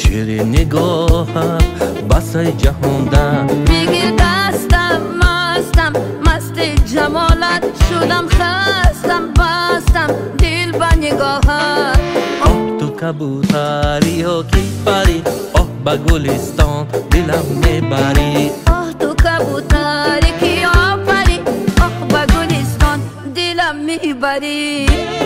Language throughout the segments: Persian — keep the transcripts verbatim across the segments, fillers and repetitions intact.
شیر نگاهم بسای جهاندم. بگیر دستم مستم مست جمالت، شدم خستم بستم دل با نگاهت. آه تو کبوتری ها کی پری، آه با گلستان دلم میبری. آه تو کبوتری کی آفری، آه با گلستان دلم میبری.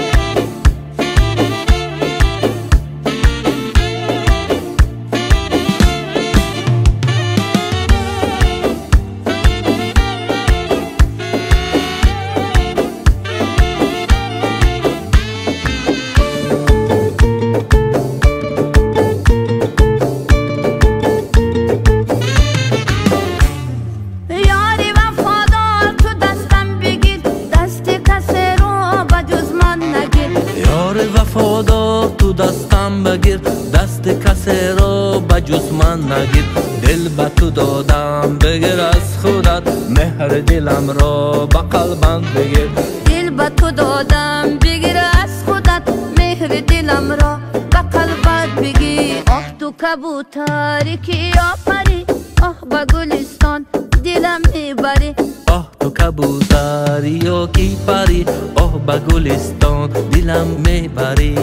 وفادار تو دستم بگیر، دست کسی را بجز من نگیر. دل به تو دادم بگیر از خودت، مهر دلم را به قلبم بگیر. دل به تو دادم بگیر از خودت، مهر دلم را به قلبت بگیر. آه تو کبوتری کی آفری، آه با گلستان دلم میبری. آه تو کبوتری یا کی پری، آه با گلستان دلم میبری.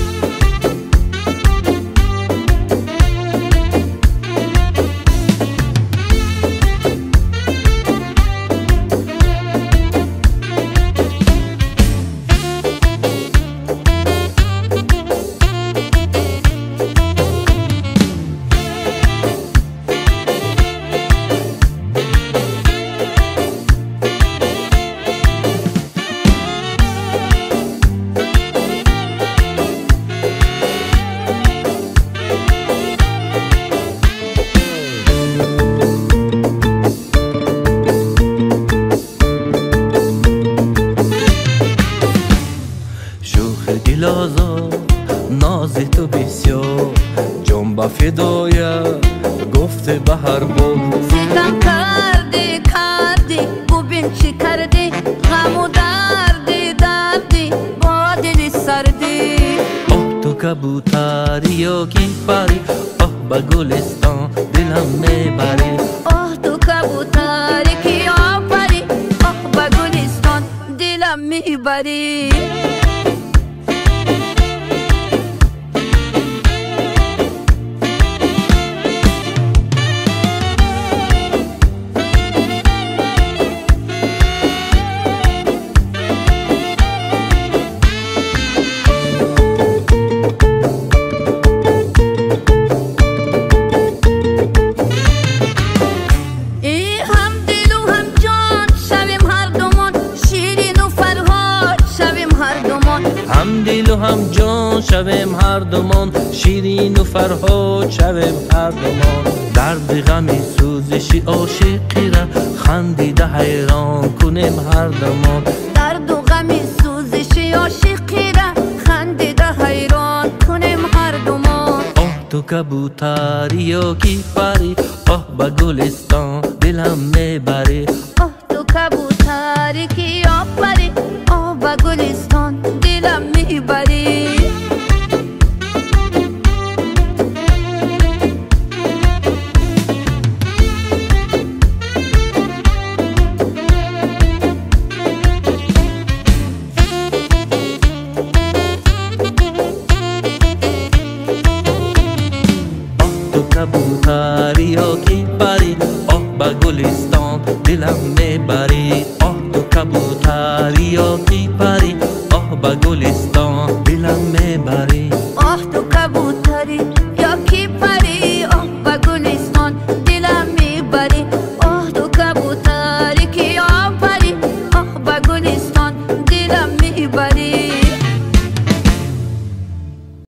دلازا ناز تو بسیار، جان با فدایه گفته به هر بار. ستم کردی کردی ببین چی کردی، غم و دردی دردی با دل سردی. آه تو کبوتری یا کی پری، آه با گلستان دلم میبری. آه تو کبوتری کی آفری، آه با گلستان دلم میبری. هم دل و هم جان شویم هر دومان، شیرین و فرهاد شویم هر دومان. درد غمی سوزشی عاشقی را خندیده حیران کنیم هر دومان. درد و غمی سوزشی عاشقی را خندیده حیران کنیم هر دومان. آه تو کبوتری یا کی پری، آه با گلستان دلم میبری. آه تو کبوتری کی آفری، آه با گلستان دلم میبری. کبوتری یا کی پری، آه با گلستان دلم میبری. آه تو کبوتری یا کی پری.